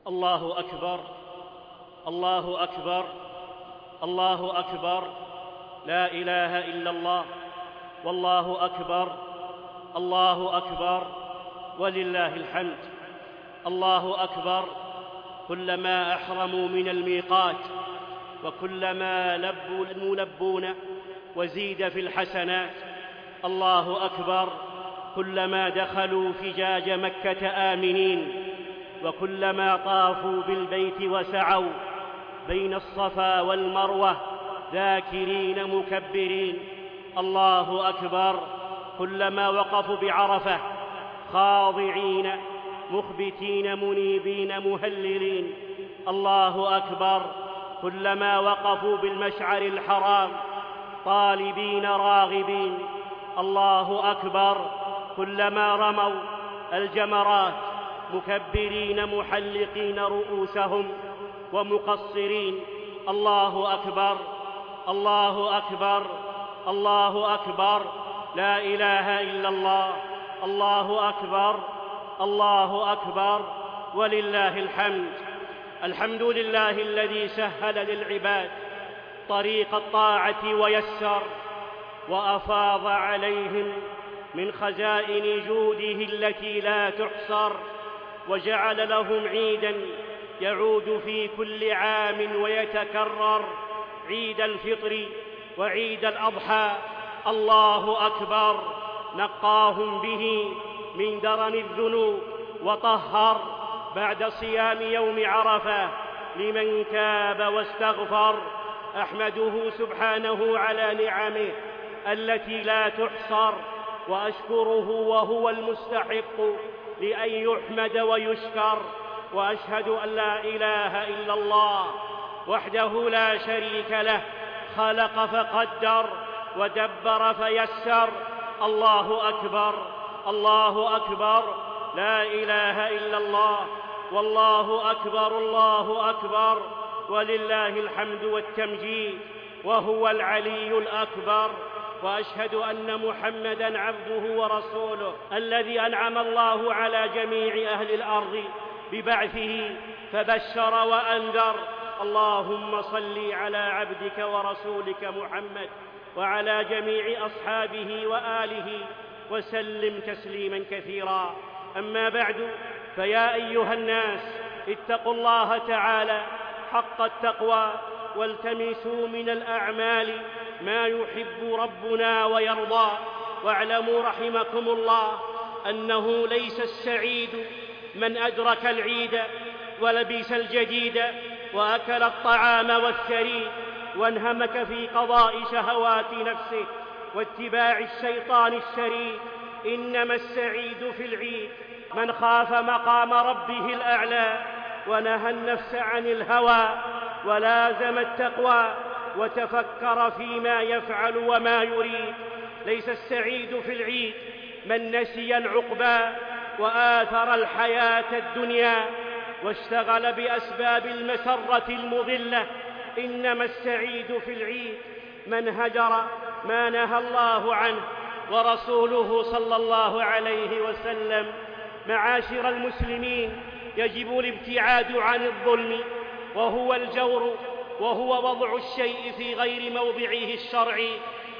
الله أكبر، الله أكبر، الله أكبر، لا إله إلا الله، والله أكبر، الله أكبر، ولله الحمد. الله أكبر كلما أحرموا من الميقات، وكلما لبوا ملبون وزيد في الحسنات. الله أكبر كلما دخلوا فجاج مكة آمنين، وكلما طافوا بالبيت وسعوا بين الصفا والمروة ذاكرين مكبرين. الله أكبر كلما وقفوا بعرفة خاضعين مخبتين منيبين مهللين. الله أكبر كلما وقفوا بالمشعر الحرام طالبين راغبين. الله أكبر كلما رموا الجمرات مكبرين محلقين رؤوسهم ومقصرين. الله أكبر، الله أكبر، الله أكبر، لا إله إلا الله، الله أكبر، الله أكبر، ولله الحمد. الحمد لله الذي سهل للعباد طريق الطاعة ويسر، وأفاض عليهم من خزائن جوده التي لا تحصر، وجعل لهم عيداً يعود في كل عام ويتكرر، عيد الفطر وعيد الأضحى. الله أكبر نقاهم به من درن الذنوب وطهر بعد صيام يوم عرفة لمن تاب واستغفر. أحمده سبحانه على نعمه التي لا تحصر، وأشكره وهو المستحق لأن يحمد ويشكر. وأشهد أن لا إله إلا الله وحده لا شريك له، خلق فقدر ودبر فيسر. الله أكبر، الله أكبر، لا إله إلا الله، والله أكبر، الله أكبر، ولله الحمد والتمجيد، وهو العلي الأكبر. وأشهد أن محمدًا عبده ورسوله الذي أنعم الله على جميع أهل الأرض ببعثه فبشر وأنذر. اللهم صل على عبدك ورسولك محمد وعلى جميع أصحابه وآله وسلم تسليماً كثيراً. أما بعد، فيا أيها الناس اتقوا الله تعالى حق التقوى، والتمسوا من الأعمال ما يحب ربنا ويرضى. واعلموا رحمكم الله أنه ليس السعيد من أدرك العيد ولبس الجديد وأكل الطعام والثري وانهمك في قضاء شهوات نفسه واتباع الشيطان الشريد. إنما السعيد في العيد من خاف مقام ربه الأعلى ونهى النفس عن الهوى ولازم التقوى وتفكر فيما يفعل وما يريد. ليس السعيد في العيد من نسي العقبى وآثر الحياة الدنيا واشتغل بأسباب المسرة المضلة. إنما السعيد في العيد من هجر ما نهى الله عنه ورسوله صلى الله عليه وسلم. معاشر المسلمين، يجب الابتعاد عن الظلم وهو الجور، وهو وضع الشيء في غير موضعه الشرعي،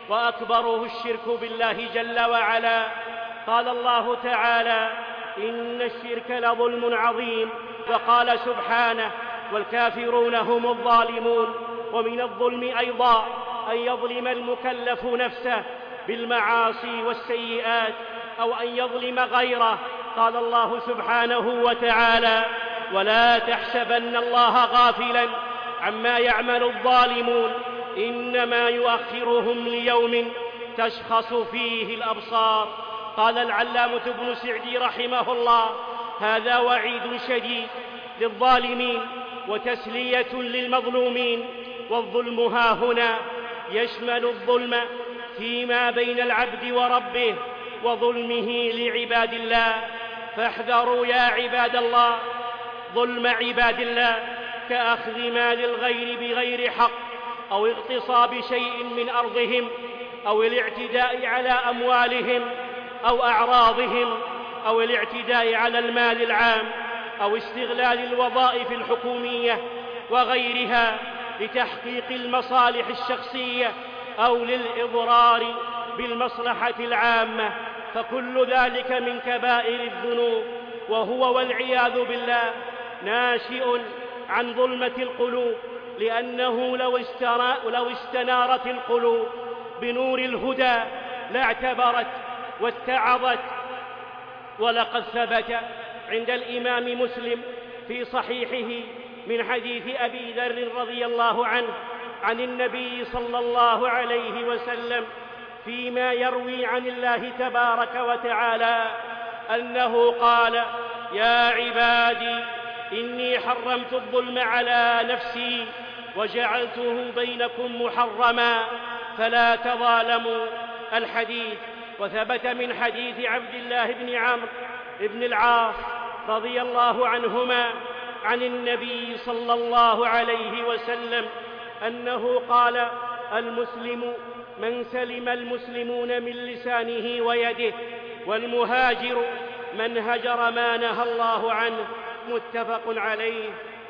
وأكبره الشرك بالله جل وعلا. قال الله تعالى: إن الشرك لظلم عظيم. وقال سبحانه: والكافرون هم الظالمون. ومن الظلم أيضا أن يظلم المكلف نفسه بالمعاصي والسيئات، أو أن يظلم غيره. قال الله سبحانه وتعالى: ولا تحسبن الله غافلا عما يعمل الظالمون، إنما يؤخرهم ليوم تشخص فيه الأبصار. قال العلامة ابن سعدي رحمه الله: هذا وعيد شديد للظالمين وتسلية للمظلومين. والظلم ها هنا يشمل الظلم فيما بين العبد وربه وظلمه لعباد الله. فاحذروا يا عباد الله ظلم عباد الله، كأخذ مال الغير بغير حق، أو اغتصاب شيء من أرضهم، أو الاعتداء على أموالهم أو أعراضهم، أو الاعتداء على المال العام، أو استغلال الوظائف الحكومية وغيرها لتحقيق المصالح الشخصية أو للإضرار بالمصلحة العامة، فكل ذلك من كبائر الذنوب، وهو والعياذ بالله ناشئ عن ظلمة القلوب، لأنه لو استنارت القلوب بنور الهدى لاعتبرت واتعظت. ولقد ثبت عند الإمام مسلم في صحيحه من حديث أبي ذر رضي الله عنه عن النبي صلى الله عليه وسلم فيما يروي عن الله تبارك وتعالى أنه قال: يا عبادي إني حرمت الظلم على نفسي وجعلته بينكم محرما فلا تظالموا. الحديث. وثبت من حديث عبد الله بن عمرو بن العاص رضي الله عنهما عن النبي صلى الله عليه وسلم أنه قال: المسلم من سلم المسلمون من لسانه ويده، والمهاجر من هجر ما نهى الله عنه. متفق عليه.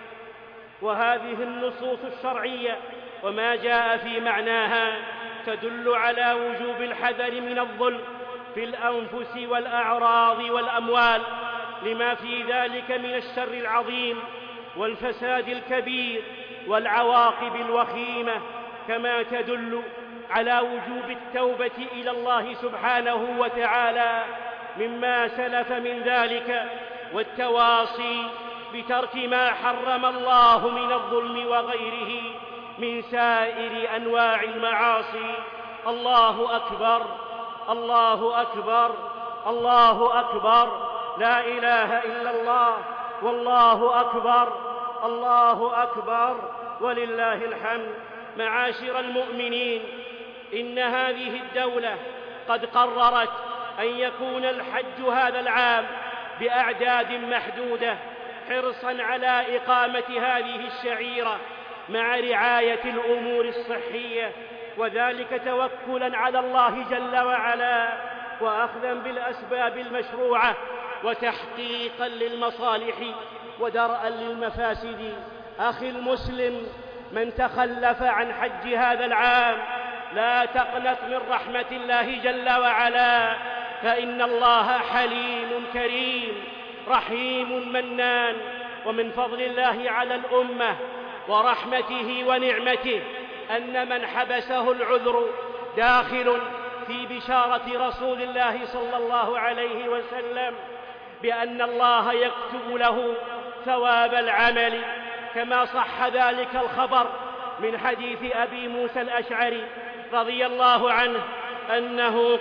وهذه النصوص الشرعية وما جاء في معناها تدل على وجوب الحذر من الظلم في الأنفس والأعراض والأموال، لما في ذلك من الشر العظيم والفساد الكبير والعواقب الوخيمة، كما تدل على وجوب التوبة إلى الله سبحانه وتعالى مما سلف من ذلك، والتواصي بترك ما حرم الله من الظلم وغيره من سائر أنواع المعاصي. الله أكبر، الله أكبر، الله أكبر، لا إله إلا الله، والله أكبر، الله أكبر، ولله الحمد. معاشر المؤمنين، إن هذه الدولة قد قررت أن يكون الحج هذا العام بأعداد محدودة، حرصاً على إقامة هذه الشعيرة مع رعاية الأمور الصحية، وذلك توكلاً على الله جل وعلا، وأخذاً بالأسباب المشروعة، وتحقيقاً للمصالح ودرءاً للمفاسد. أخي المسلم، من تخلف عن حج هذا العام لا تقنط من رحمة الله جل وعلا، فإن الله حليم كريم رحيم منان. ومن فضل الله على الأمة ورحمته ونعمته أن من حبسه العذر داخل في بشارة رسول الله صلى الله عليه وسلم بأن الله يكتب له ثواب العمل، كما صح ذلك الخبر من حديث أبي موسى الأشعري رضي الله عنه أنه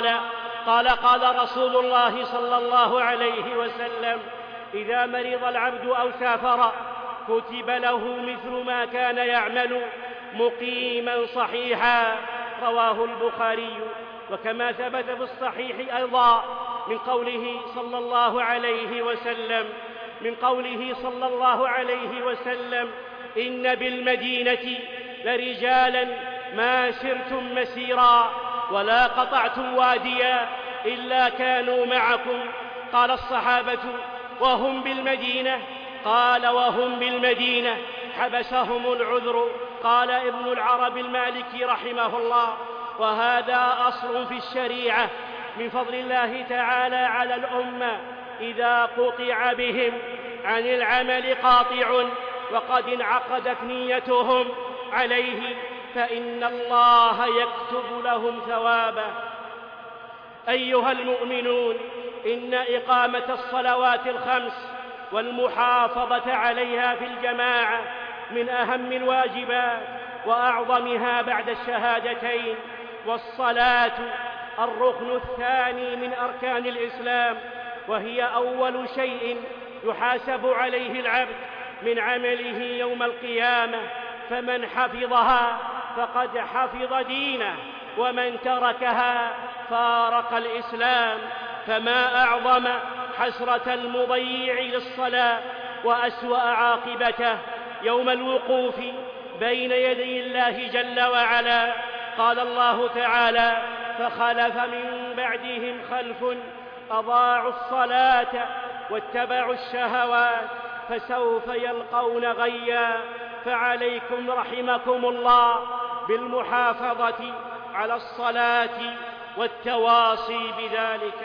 قال رسول الله صلى الله عليه وسلم: إذا مرض العبد أو سافر كتب له مثل ما كان يعمل مقيما صحيحا. رواه البخاري. وكما ثبت في الصحيح أيضا من قوله صلى الله عليه وسلم: إن بالمدينة لرجالا ما سرتم مسيرا ولا قطعتم واديا إلا كانوا معكم. قال الصحابة: وهم بالمدينة؟ قال: وهم بالمدينة حبسهم العذر. قال ابن العرب المالكي رحمه الله: وهذا أصل في الشريعة من فضل الله تعالى على الأمة إذا قطع بهم عن العمل قاطع وقد انعقدت نيتهم عليه فإن الله يكتب لهم ثوابه. أيها المؤمنون، إن إقامة الصلوات الخمس والمحافظة عليها في الجماعة من أهم الواجبات وأعظمها بعد الشهادتين، والصلاة الركن الثاني من أركان الإسلام، وهي أول شيء يحاسب عليه العبد من عمله يوم القيامة، فمن حفظها فقد حفظ دينه، ومن تركها فارق الإسلام. فما أعظم حسرة المضيع للصلاة وأسوأ عاقبته يوم الوقوف بين يدي الله جل وعلا. قال الله تعالى: فخلف من بعدهم خلف أضاعوا الصلاة واتبعوا الشهوات فسوف يلقون غيا. فعليكم رحمكم الله بالمحافظة على الصلاة والتواصي بذلك.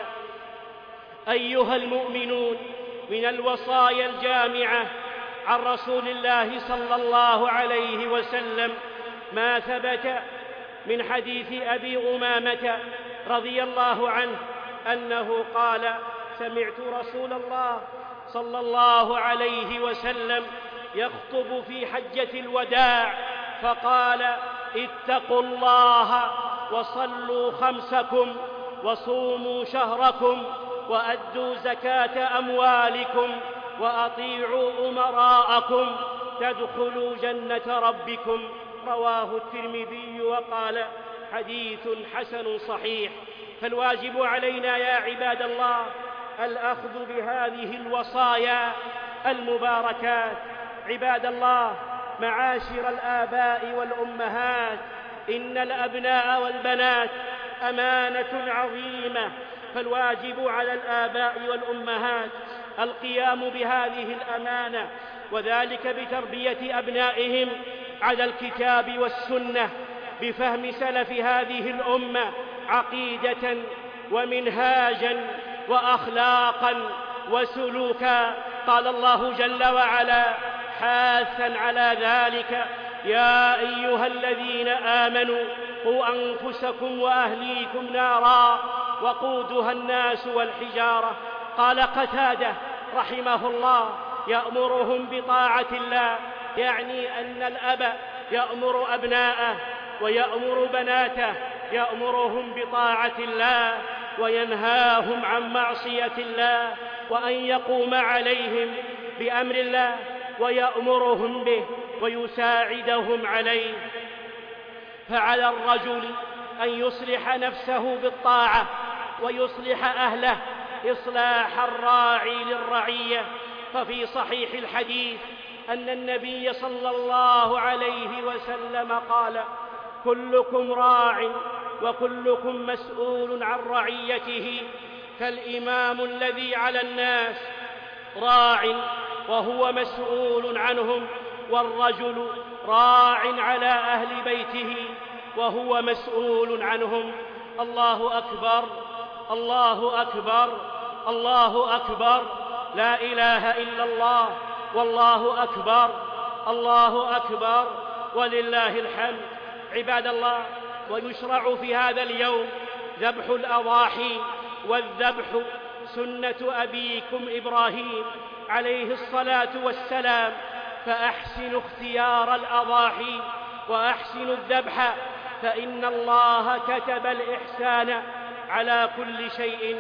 أيها المؤمنون، من الوصايا الجامعة عن رسول الله صلى الله عليه وسلم ما ثبت من حديث أبي أمامة رضي الله عنه أنه قال: سمعت رسول الله صلى الله عليه وسلم يخطب في حجة الوداع فقال: اتقوا الله وصلوا خمسكم وصوموا شهركم وأدوا زكاة أموالكم وأطيعوا أمراءكم تدخلوا جنة ربكم. رواه الترمذي وقال: حديث حسن صحيح. فالواجب علينا يا عباد الله الأخذ بهذه الوصايا المباركات. عباد الله، معاشر الآباء والأمهات، إن الأبناء والبنات أمانة عظيمة، فالواجب على الآباء والأمهات القيام بهذه الأمانة، وذلك بتربية أبنائهم على الكتاب والسنة بفهم سلف هذه الأمة عقيدة ومنهاجا وأخلاقا وسلوكا. قال الله جل وعلا حاثا على ذلك: يا أيها الذين آمنوا قوا أنفسكم وأهليكم نارا وقودها الناس والحجارة. قال قتادة رحمه الله: يأمرهم بطاعة الله، يعني أن الأب يأمر أبناءه ويأمر بناته، يأمرهم بطاعة الله وينهاهم عن معصية الله، وأن يقوم عليهم بأمر الله ويأمرهم به ويساعدهم عليه. فعلى الرجل أن يصلح نفسه بالطاعة ويصلح أهله إصلاح الراعي للرعية. ففي صحيح الحديث أن النبي صلى الله عليه وسلم قال: كلكم راع وكلكم مسؤول عن رعيته، فالإمام الذي على الناس راع وهو مسؤول عنهم، والرجل راع على أهل بيته وهو مسؤول عنهم. الله أكبر، الله أكبر، الله أكبر، لا إله إلا الله، والله أكبر، الله أكبر، ولله الحمد. عباد الله، ويشرع في هذا اليوم ذبح الأضاحي، والذبح سنة أبيكم إبراهيم عليه الصلاة والسلام، فأحسنوا اختيار الأضاحي وأحسنوا الذبح، فإن الله كتب الإحسان على كل شيء.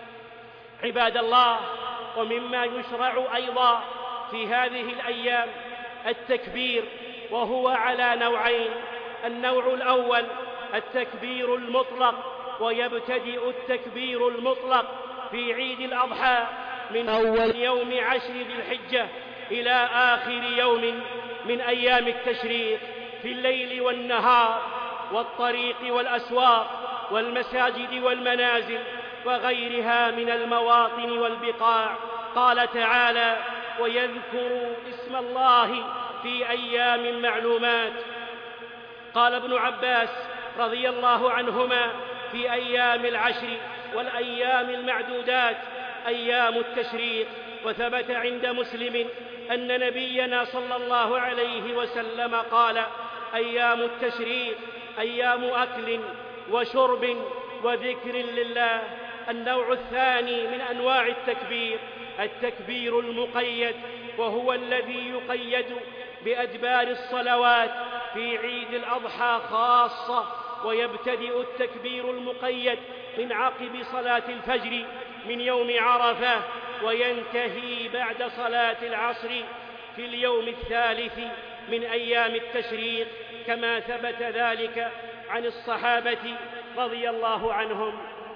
عباد الله، ومما يشرع أيضا في هذه الأيام التكبير، وهو على نوعين: النوع الأول التكبير المطلق، ويبتدئ التكبير المطلق في عيد الأضحى من أول يوم 10 ذي الحجة إلى آخر يوم من أيام التشريق، في الليل والنهار والطريق والأسواق والمساجد والمنازل وغيرها من المواطن والبقاع. قال تعالى: ويذكروا اسم الله في أيام معلومات. قال ابن عباس رضي الله عنهما: في أيام العشر والأيام المعدودات أيام التشريق. وثبت عند مسلم أن نبينا صلى الله عليه وسلم قال: أيام التشريق أيام أكل وشرب وذكر لله. النوع الثاني من أنواع التكبير التكبير المقيد، وهو الذي يقيد بأدبار الصلوات في عيد الأضحى خاصة، ويبتدئ التكبير المقيد من عقب صلاة الفجر من يوم عرفة، وينتهي بعد صلاة العصر في اليوم الثالث من أيام التشريق، كما ثبت ذلك عن الصحابة رضي الله عنهم.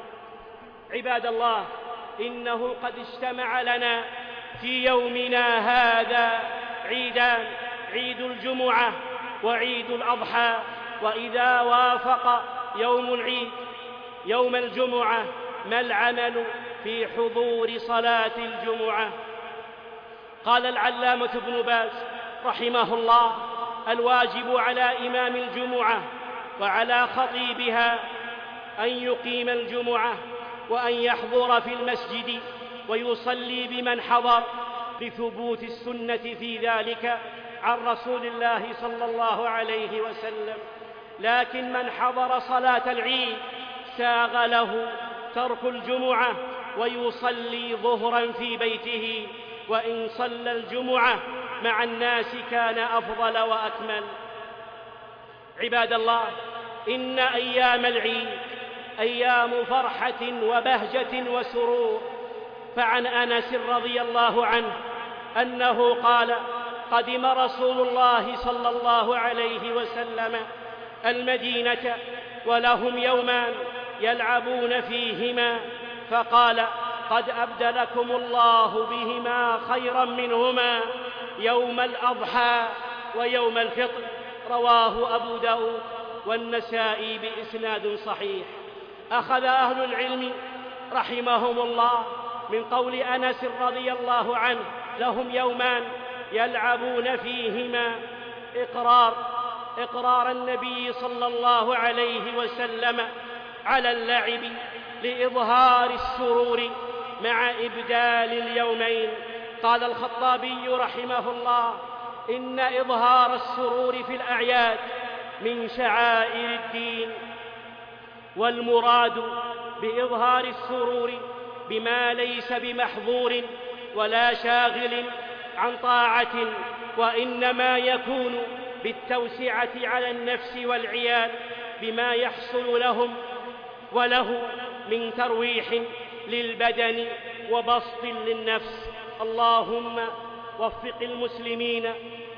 عباد الله، إنه قد اجتمع لنا في يومنا هذا عيدان: عيد الجمعة وعيد الأضحى. وإذا وافق يوم العيد يوم الجمعة ما العمل في حضور صلاة الجمعة. قال العلامة ابن باز رحمه الله: الواجب على إمام الجمعة وعلى خطيبها أن يقيم الجمعة وأن يحضر في المسجد ويصلي بمن حضر، لثبوت السنة في ذلك عن رسول الله صلى الله عليه وسلم. لكن من حضر صلاة العيد ساغ له ترك الجمعة ويصلي ظهرا في بيته، وإن صلى الجمعة مع الناس كان أفضل وأكمل. عباد الله، إن أيام العيد أيام فرحة وبهجة وسرور. فعن أنس رضي الله عنه أنه قال: قدم رسول الله صلى الله عليه وسلم المدينة ولهم يومان يلعبون فيهما، فقال: قد أبدلكم الله بهما خيرا منهما، يوم الأضحى ويوم الفطر. رواه أبو داود والنسائي بإسناد صحيح. أخذ أهل العلم رحمهم الله من قول أنس رضي الله عنه لهم يومان يلعبون فيهما إقرار النبي صلى الله عليه وسلم على اللعب لإظهار السرور مع إبدال اليومين. قال الخطابي رحمه الله: إن إظهار السرور في الأعياد من شعائر الدين، والمراد بإظهار السرور بما ليس بمحظور ولا شاغل عن طاعة، وإنما يكون بالتوسعة على النفس والعيال بما يحصل لهم وله من ترويح للبدن وبسط للنفس. اللهم وفق المسلمين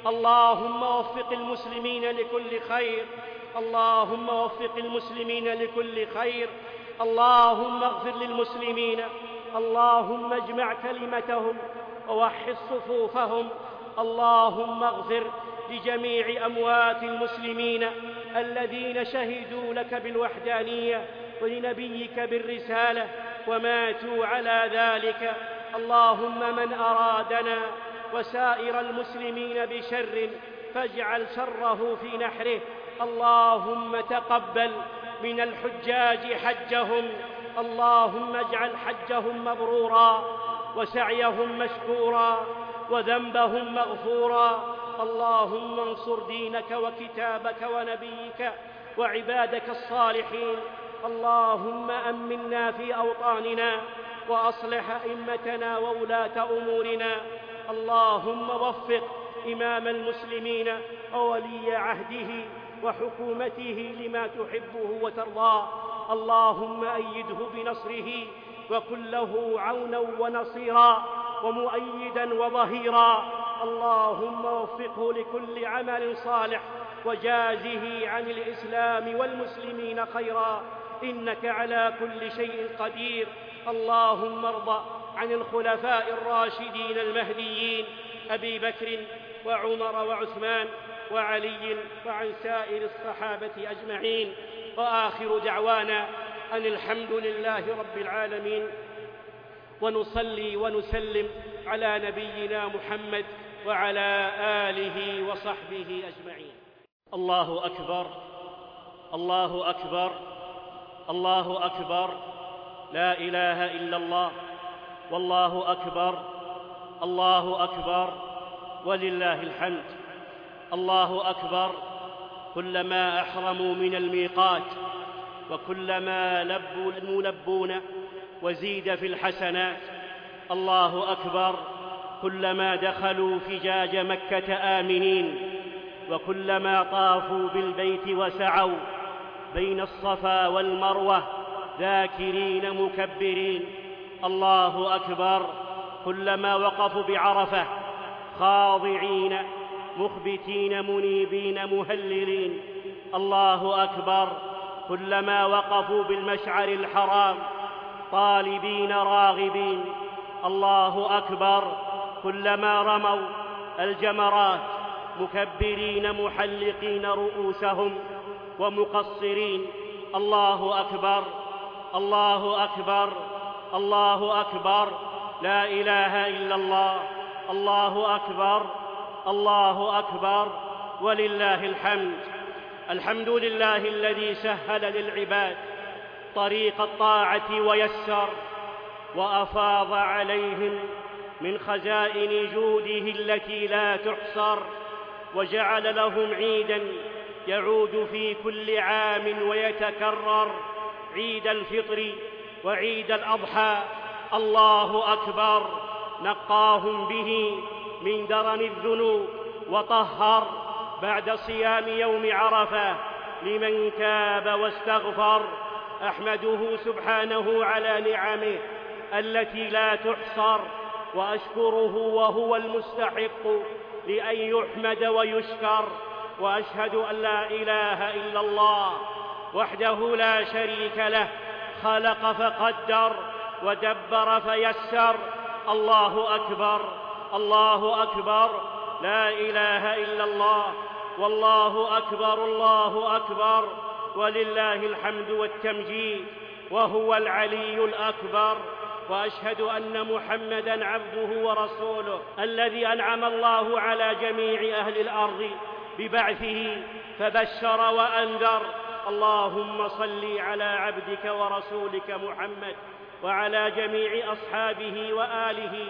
لكل خير. اللهم وفق المسلمين لكل خير. اللهم اغفر للمسلمين. اللهم اجمع كلمتهم ووحد صفوفهم. اللهم اغفر لجميع أموات المسلمين الذين شهدوا لك بالوحدانية ولنبيك بالرسالة وماتوا على ذلك. اللهم من أرادنا وسائر المسلمين بشر فاجعل شره في نحره. اللهم تقبل من الحجاج حجهم. اللهم اجعل حجهم مبرورا وسعيهم مشكورا وذنبهم مغفورا. اللهم انصر دينك وكتابك ونبيك وعبادك الصالحين. اللهم أمنا في أوطاننا وأصلح أئمتنا وولاة أمورنا. اللهم وفق إمام المسلمين وولي عهده وحكومته لما تحبه وترضاه. اللهم أيده بنصره وكن له عونا ونصيرا ومؤيدا وظهيرا. اللهم وفقه لكل عمل صالح وجازه عن الإسلام والمسلمين خيرا، إنك على كل شيء قدير. اللهم ارض عن الخلفاء الراشدين المهديين أبي بكر وعمر وعثمان وعلي وعن سائر الصحابة أجمعين. وآخر دعوانا أن الحمد لله رب العالمين، ونصلي ونسلم على نبينا محمد وعلى آله وصحبه أجمعين. الله أكبر، الله أكبر، الله أكبر، لا إله إلا الله، والله أكبر، الله أكبر، ولله الحمد. الله أكبر كلما أحرموا من الميقات، وكلما لبوا الملبون وزيد في الحسنات. الله أكبر كلما دخلوا فجاج مكة آمنين، وكلما طافوا بالبيت وسعوا بين الصفا والمروة ذاكرين مكبرين. الله أكبر كلما وقفوا بعرفة خاضعين مخبتين منيبين مهللين. الله أكبر كلما وقفوا بالمشعر الحرام طالبين راغبين. الله أكبر كلما رموا الجمرات مكبرين محلقين رؤوسهم ومقصرين. الله أكبر، الله أكبر، الله أكبر، لا إله إلا الله، الله أكبر، الله أكبر، ولله الحمد. الحمد لله الذي سهل للعباد طريق الطاعة ويسر، وأفاض عليهم من خزائن جوده التي لا تحصر، وجعل لهم عيداً يعود في كل عام ويتكرر، عيد الفطر وعيد الأضحى. الله أكبر، نقاهم به من درن الذنوب وطهر بعد صيام يوم عرفة لمن تاب واستغفر. أحمده سبحانه على نعمه التي لا تحصر، وأشكره وهو المستحق لأن يحمد ويشكر. وأشهد أن لا إله إلا الله وحده لا شريك له، خلق فقدر ودبر فيسر. الله أكبر، الله أكبر، لا إله إلا الله، والله أكبر، الله أكبر، ولله الحمد والتمجيد، وهو العلي الأكبر. وأشهد أن محمدًا عبده ورسوله الذي أنعم الله على جميع أهل الأرض ببعثه فبشر وأنذر. اللهم صل على عبدك ورسولك محمد وعلى جميع أصحابه وآله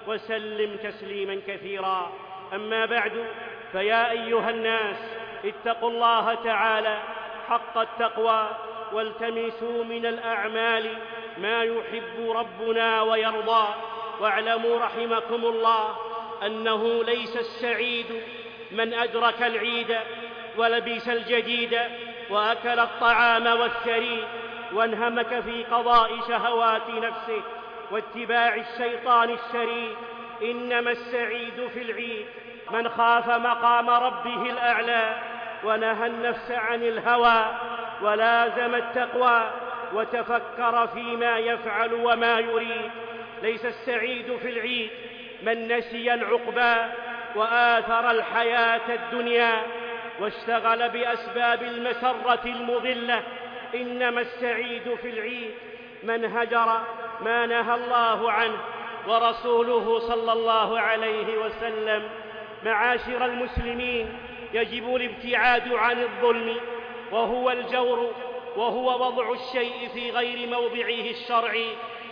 وسلم تسليماً كثيراً. أما بعد، فيا أيها الناس، اتقوا الله تعالى حق التقوى، والتمسوا من الأعمال ما يحب ربنا ويرضى. واعلموا رحمكم الله أنه ليس السعيد من أدرك العيد ولبس الجديد وأكل الطعام والثريد وانهمك في قضاء شهوات نفسه واتباع الشيطان الشريد. إنما السعيد في العيد من خاف مقام ربه الأعلى ونهى النفس عن الهوى ولازم التقوى وتفكر فيما يفعل وما يريد. ليس السعيد في العيد من نسي العقبى وآثر الحياة الدنيا واشتغل بأسباب المسرة المضلة. إنما السعيد في العيد من هجر ما نهى الله عنه ورسوله صلى الله عليه وسلم. معاشر المسلمين، يجب الابتعاد عن الظلم وهو الجور، وهو وضع الشيء في غير موضعه الشرعي،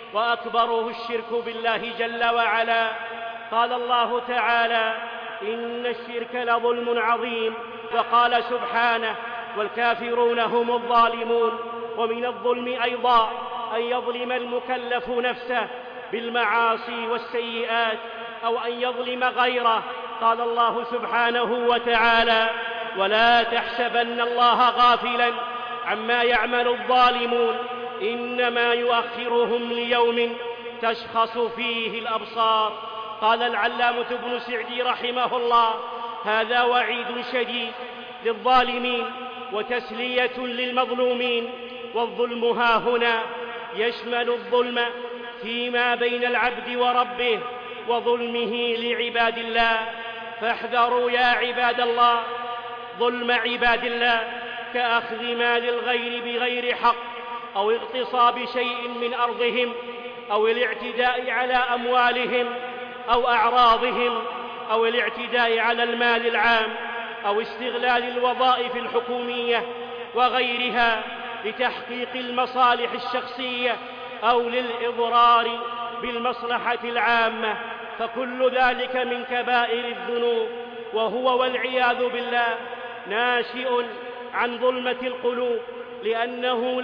وأكبره الشرك بالله جل وعلا. قال الله تعالى: إن الشرك لظلم عظيم. وقال سبحانه: والكافرون هم الظالمون. ومن الظلم أيضا أن يظلم المكلف نفسه بالمعاصي والسيئات أو أن يظلم غيره. قال الله سبحانه وتعالى: ولا تحسبن الله غافلا عما يعمل الظالمون إنما يؤخرهم ليوم تشخص فيه الأبصار. قال العلامة ابن سعدي رحمه الله: هذا وعيد شديد للظالمين وتسلية للمظلومين. والظلم هاهنا يشمل الظلم فيما بين العبد وربه وظلمه لعباد الله. فاحذروا يا عباد الله ظلم عباد الله، كأخذ مال الغير بغير حق، أو اغتصاب شيء من أرضهم، أو الاعتداء على أموالهم أو أعراضهم، أو الاعتداء على المال العام، أو استغلال الوظائف الحكومية وغيرها لتحقيق المصالح الشخصية أو للإضرار بالمصلحة العامة. فكل ذلك من كبائر الذنوب، وهو والعياذ بالله ناشئ عن ظلمة القلوب، لأنه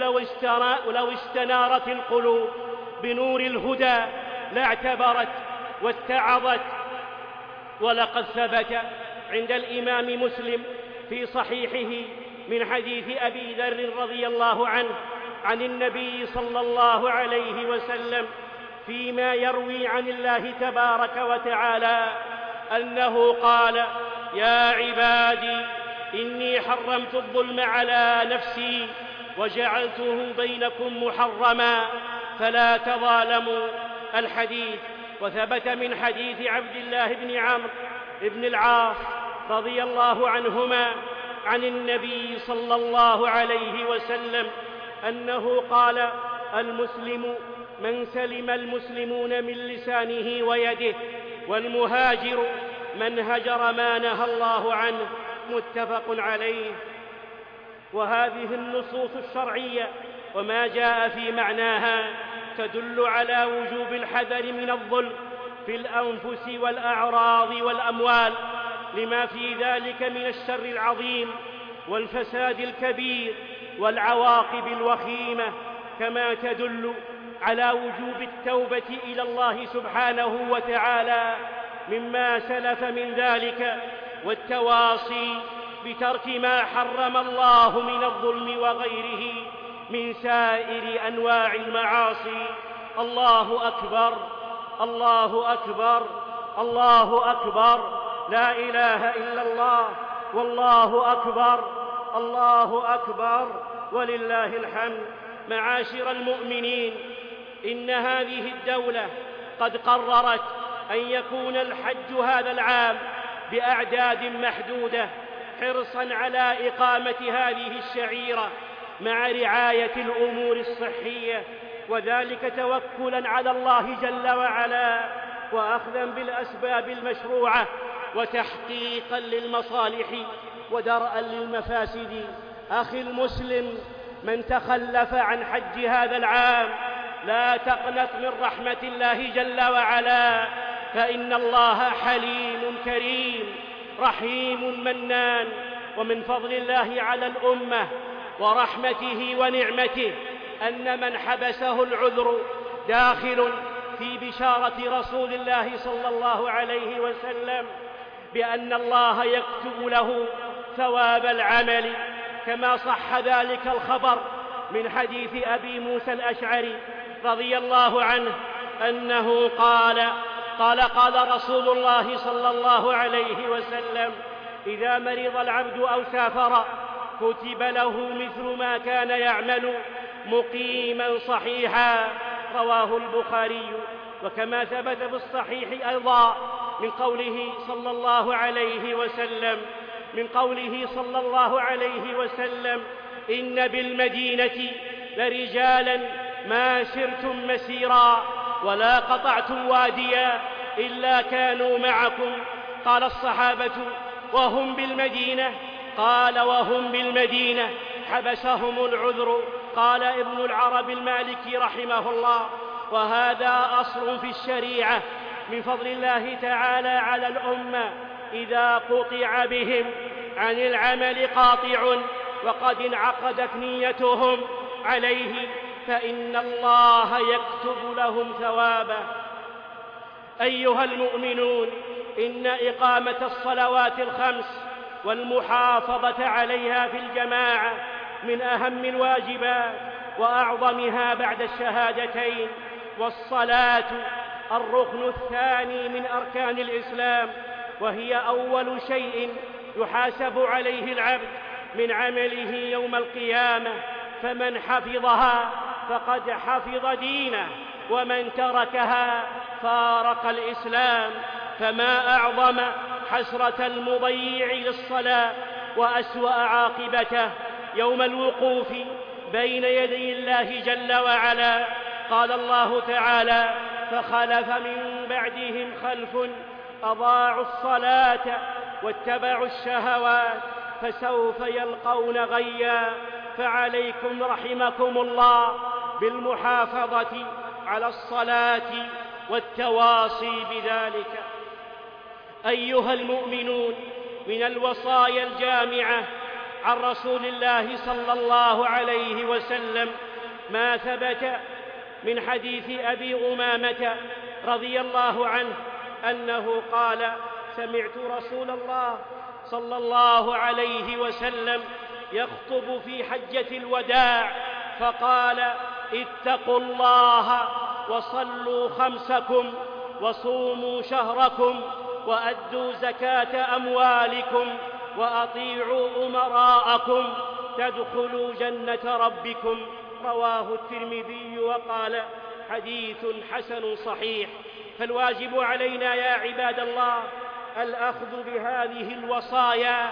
لو استنارت القلوب بنور الهدى لاعتبرت واتعظت. ولقد ثبت عند الإمام مسلم في صحيحه من حديث أبي ذر رضي الله عنه عن النبي صلى الله عليه وسلم فيما يروي عن الله تبارك وتعالى أنه قال: يا عبادي إني حرمت الظلم على نفسي وجعلته بينكم محرما فلا تظالموا. الحديث. وثبت من حديث عبد الله بن عمرو بن العاص رضي الله عنهما عن النبي صلى الله عليه وسلم أنه قال: المسلم من سلم المسلمون من لسانه ويده، والمهاجر من هجر ما نهى الله عنه. متفق عليه. وهذه النصوص الشرعية وما جاء في معناها تدل على وجوب الحذر من الظلم في الأنفس والأعراض والأموال، لما في ذلك من الشر العظيم والفساد الكبير والعواقب الوخيمة، كما تدل على وجوب التوبة إلى الله سبحانه وتعالى مما سلف من ذلك، والتواصي بترك ما حرم الله من الظلم وغيره من سائر أنواع المعاصي. الله أكبر، الله أكبر، الله أكبر، لا إله إلا الله، والله أكبر، الله أكبر، ولله الحمد. معاشر المؤمنين، إن هذه الدولة قد قررت أن يكون الحج هذا العام بأعداد محدودة، حرصاً على إقامة هذه الشعيرة مع رعاية الأمور الصحية، وذلك توكلاً على الله جل وعلا، وأخذاً بالأسباب المشروعة، وتحقيقاً للمصالح ودرءاً للمفاسد. أخي المسلم، من تخلف عن حج هذا العام لا تقنط من رحمة الله جل وعلا، فإن الله حليم كريم رحيم منان. ومن فضل الله على الأمة ورحمته ونعمته أن من حبسه العذر داخل في بشارة رسول الله صلى الله عليه وسلم بأن الله يكتب له ثواب العمل، كما صح ذلك الخبر من حديث أبي موسى الأشعري رضي الله عنه أنه قال رسول الله صلى الله عليه وسلم: إذا مرض العبد أو سافر كتب له مثل ما كان يعمل مقيما صحيحا. رواه البخاري. وكما ثبت في الصحيح أيضا من قوله صلى الله عليه وسلم: إن بالمدينة لرجالا ما سرتم مسيرا ولا قطعتم واديا إلا كانوا معكم. قال الصحابة: وهم بالمدينة؟ قال: وهم بالمدينة حبسهم العذر. قال ابن العربي المالكي رحمه الله: وهذا أصل في الشريعة من فضل الله تعالى على الأمة إذا قطع بهم عن العمل قاطع وقد انعقدت نيتهم عليه فإن الله يكتب لهم ثوابه. أيها المؤمنون، إن إقامة الصلوات الخمس والمحافظة عليها في الجماعة من أهم الواجبات وأعظمها بعد الشهادتين، والصلاة الركن الثاني من أركان الإسلام، وهي أول شيء يحاسب عليه العبد من عمله يوم القيامة، فمن حفظها فقد حفظ دينه، ومن تركها فارق الإسلام. فما أعظم حسرة المضيع للصلاة وأسوأ عاقبته يوم الوقوف بين يدي الله جل وعلا. قال الله تعالى: فخلف من بعدهم خلف أضاعوا الصلاة واتبعوا الشهوات فسوف يلقون غيا. فعليكم رحمكم الله بالمحافظة على الصلاة والتواصي بذلك. أيها المؤمنون، من الوصايا الجامعة عن رسول الله صلى الله عليه وسلم ما ثبت من حديث أبي أمامة رضي الله عنه أنه قال: سمعت رسول الله صلى الله عليه وسلم يخطب في حجة الوداع فقال: اتقوا الله وصلوا خمسكم وصوموا شهركم وأدوا زكاة أموالكم وأطيعوا أمراءكم تدخلوا جنة ربكم. رواه الترمذي وقال: حديث حسن صحيح. فالواجب علينا يا عباد الله الأخذ بهذه الوصايا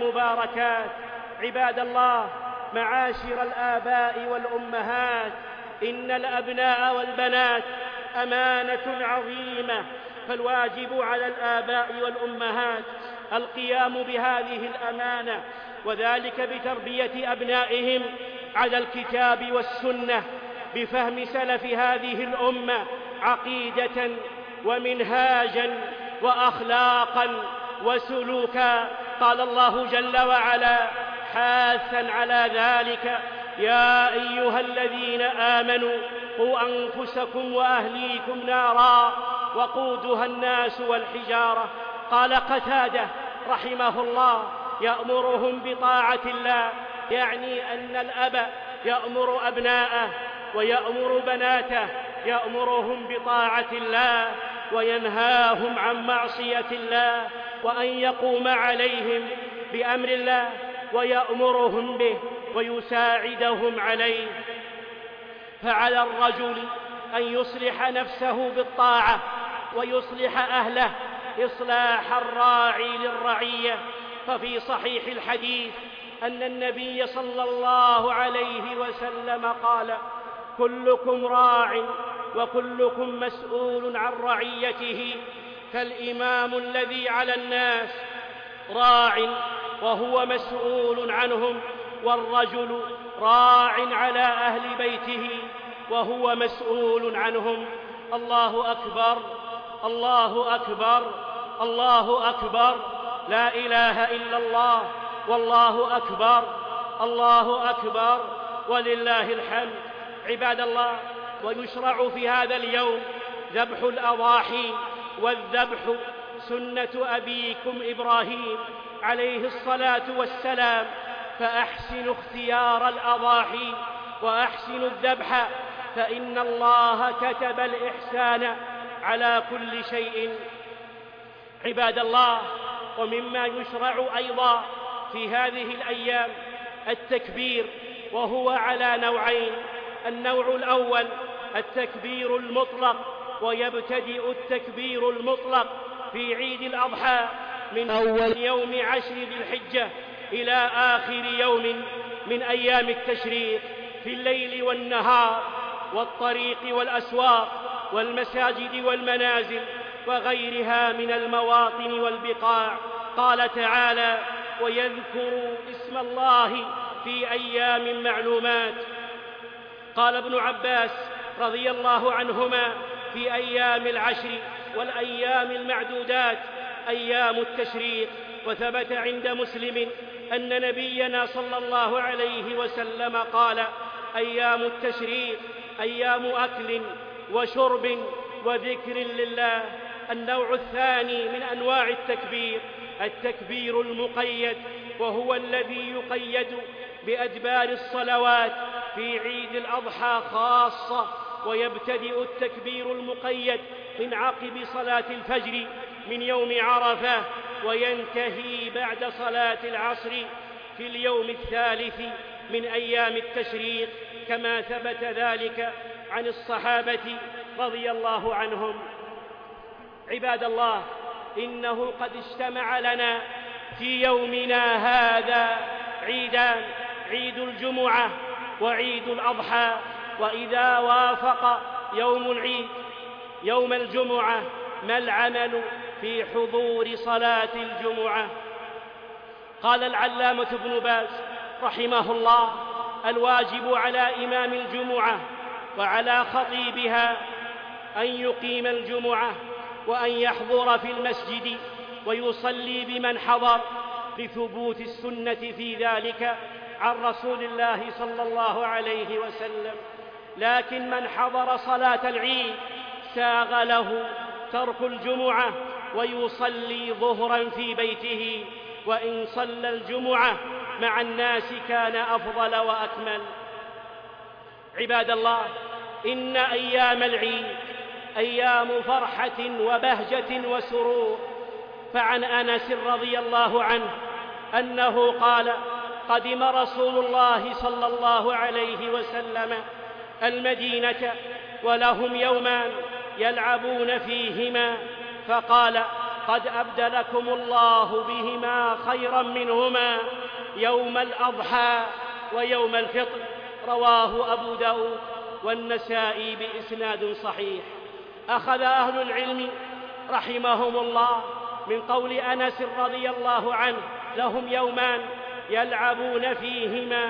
المباركات. عباد الله، معاشر الآباء والأمهات، إن الأبناء والبنات أمانة عظيمة، فالواجب على الآباء والأمهات القيام بهذه الأمانة، وذلك بتربية أبنائهم على الكتاب والسنة بفهم سلف هذه الأمة عقيدة ومنهاجا وأخلاقا وسلوكا. قال الله جل وعلا حاثا على ذلك: يا أيها الذين آمنوا قوا أنفسكم وأهليكم نارا وقودها الناس والحجارة. قال قتادة رحمه الله: يأمرهم بطاعة الله، يعني أن الأب يأمر أبناءه ويأمر بناته، يأمرهم بطاعة الله وينهاهم عن معصية الله، وأن يقوم عليهم بأمر الله ويأمرهم به ويساعدهم عليه. فعلى الرجل أن يصلح نفسه بالطاعة ويصلح أهله إصلاح الراعي للرعية. ففي صحيح الحديث أن النبي صلى الله عليه وسلم قال: كلكم راع وكلكم مسؤول عن رعيته، فالإمام الذي على الناس راع وهو مسؤول عنهم، والرجل راع على أهل بيته وهو مسؤول عنهم. الله أكبر، الله أكبر، الله أكبر، لا إله إلا الله، والله أكبر، الله أكبر، ولله الحمد. عباد الله، ويشرع في هذا اليوم ذبح الأضاحي، والذبح سنة أبيكم إبراهيم عليه الصلاة والسلام، فأحسنوا اختيار الأضاحي وأحسنوا الذبح، فإن الله كتب الإحسان على كل شيء. عباد الله، ومما يشرع أيضا في هذه الأيام التكبير، وهو على نوعين: النوع الأول التكبير المطلق، ويبتدئ التكبير المطلق في عيد الأضحى من أول يوم 10 ذي الحجة إلى آخر يوم من أيام التشريق، في الليل والنهار، والطريق والأسواق والمساجد والمنازل وغيرها من المواطن والبقاع. قال تعالى: ويذكروا اسم الله في أيام معلومات. قال ابن عباس رضي الله عنهما: في أيام العشر والأيام المعدودات أيام التشريق. وثبت عند مسلم أن نبينا صلى الله عليه وسلم قال: أيام التشريق أيام أكل وشرب وذكر لله. النوع الثاني من أنواع التكبير التكبير المقيد، وهو الذي يقيد بأدبار الصلوات في عيد الأضحى خاصة، ويبتدئ التكبير المقيد من عقب صلاة الفجر من يوم عرفة، وينتهي بعد صلاة العصر في اليوم الثالث من أيام التشريق، كما ثبت ذلك عن الصحابة رضي الله عنهم. عباد الله، إنه قد اجتمع لنا في يومنا هذا عيدان: عيد الجمعة وعيد الأضحى. وإذا وافق يوم العيد يوم الجمعة، ما العمل في حضور صلاة الجمعة؟ قال العلامة ابن باز رحمه الله: الواجب على إمام الجمعة وعلى خطيبها أن يقيم الجمعة، وأن يحضر في المسجد ويصلي بمن حضر، لثبوت السنة في ذلك عن رسول الله صلى الله عليه وسلم. لكن من حضر صلاة العيد ساغ له ترك الجمعة ويصلي ظهرا في بيته، وإن صلى الجمعة مع الناس كان أفضل وأكمل. عباد الله، إن أيام العيد أيام فرحة وبهجة وسرور. فعن أنس رضي الله عنه أنه قال: قدم رسول الله صلى الله عليه وسلم المدينة ولهم يومان يلعبون فيهما، فقال: قد أبدلكم الله بهما خيرا منهما، يوم الأضحى ويوم الفطر. رواه أبو داود والنسائي بإسناد صحيح. أخذ أهل العلم رحمهم الله من قول أنس رضي الله عنه: لهم يومان يلعبون فيهما،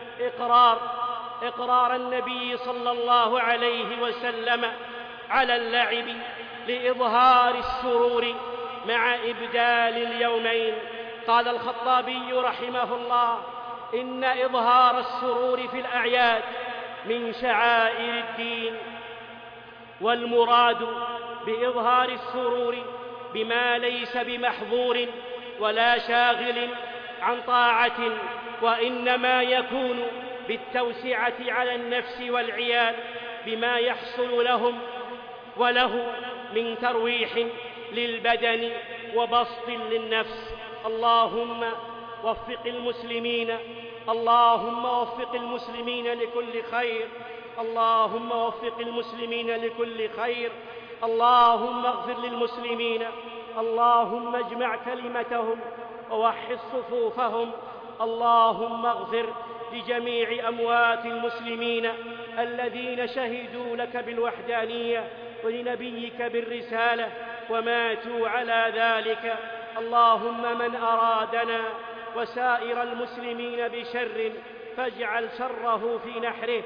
إقرار النبي صلى الله عليه وسلم على اللعب لإظهار السرور مع إبدال اليومين. قال الخطابي رحمه الله: إن إظهار السرور في الأعياد من شعائر الدين، والمراد بإظهار السرور بما ليس بمحظور ولا شاغل عن طاعة، وإنما يكون بالتوسعة على النفس والعيال بما يحصل لهم وله من ترويح للبدن وبسط للنفس. اللهم وفق المسلمين، اللهم وفق المسلمين لكل خير، اللهم وفق المسلمين لكل خير، اللهم اغفر للمسلمين، اللهم اجمع كلمتهم ووحد صفوفهم، اللهم اغفر لجميع أموات المسلمين الذين شهدوا لك بالوحدانية ولنبيك بالرسالة وماتوا على ذلك. اللهم من أرادنا وسائر المسلمين بشر فاجعل شره في نحره.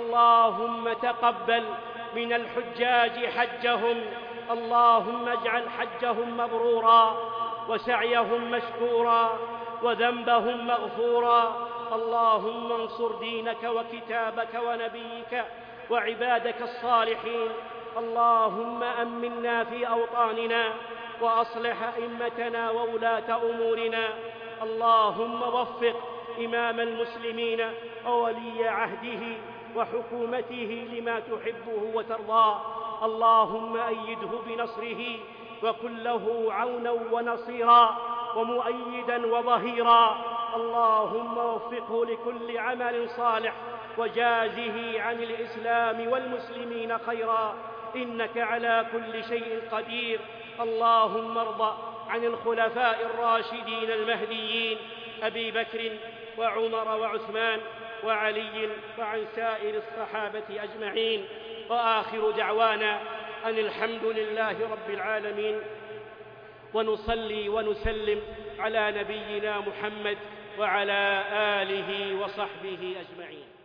اللهم تقبل من الحجاج حجهم، اللهم اجعل حجهم مبرورا وسعيهم مشكورا وذنبهم مغفورا. اللهم انصر دينك وكتابك ونبيك وعبادك الصالحين. اللهم أمنا في أوطاننا وأصلح أئمتنا وولاة أمورنا. اللهم وفق إمام المسلمين وولي عهده وحكومته لما تحبه وترضاه. اللهم أيده بنصره وكن له عونا ونصيرا ومؤيدا وظهيرا. اللهم وفقه لكل عمل صالح وجازه عن الإسلام والمسلمين خيرا، إنك على كل شيء قدير. اللهم ارض عن الخلفاء الراشدين المهديين أبي بكر وعمر وعثمان وعلي وعن سائر الصحابة أجمعين. وآخر دعوانا أن الحمد لله رب العالمين، ونصلي ونسلم على نبينا محمد وعلى آله وصحبه أجمعين.